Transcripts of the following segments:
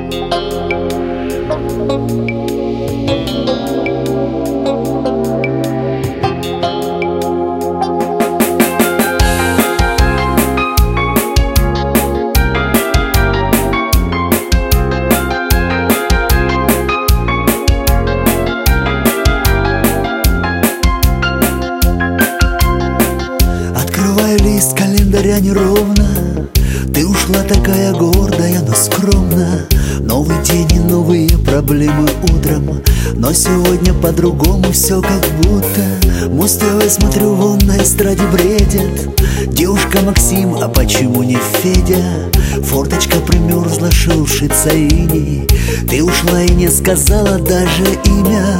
Лист календаря неровно. Ты ушла такая гордая, но скромно. Новый день и новые проблемы утром, но сегодня по-другому все как будто. Муз ТВ смотрю, вон на эстраде бредят. Девушка Максим, а почему не Федя? Форточка примерзла, шелушится иней. Ты ушла и не сказала даже имя.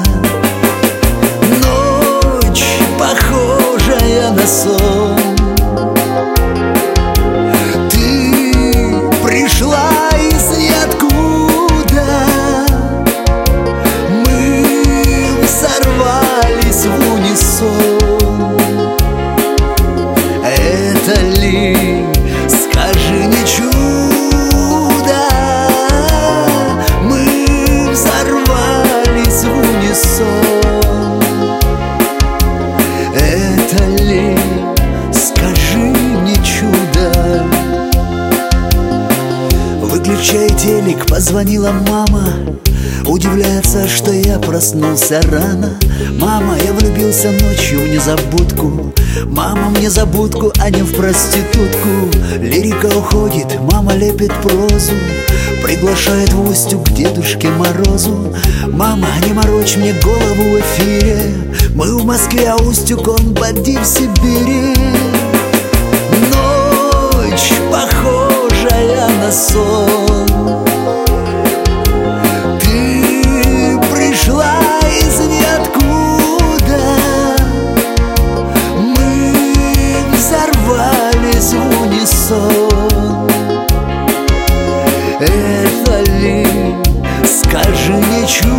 Ночь, похожая на сон. Пришла из ниоткуда. Мы взорвались в унисон. Это ли, скажи, не чудо? Мы взорвались в унисон. Это ли, скажи мне, чудо? Выключай телек, позвонила мама. Удивляется, что я проснулся рано. Мама, я влюбился ночью в незабудку. Мама, в незабудку, а не в проститутку. Лирика уходит, мама лепит прозу. Приглашает в Устью к Дедушке Морозу. Мама, не морочь мне голову в эфире. Мы в Москве, а Устюг он поди в Сибири. Ночь, похожая на сон. Ты пришла из ниоткуда. Мы взорвались в унисон. Это ли, скажи, не чудо?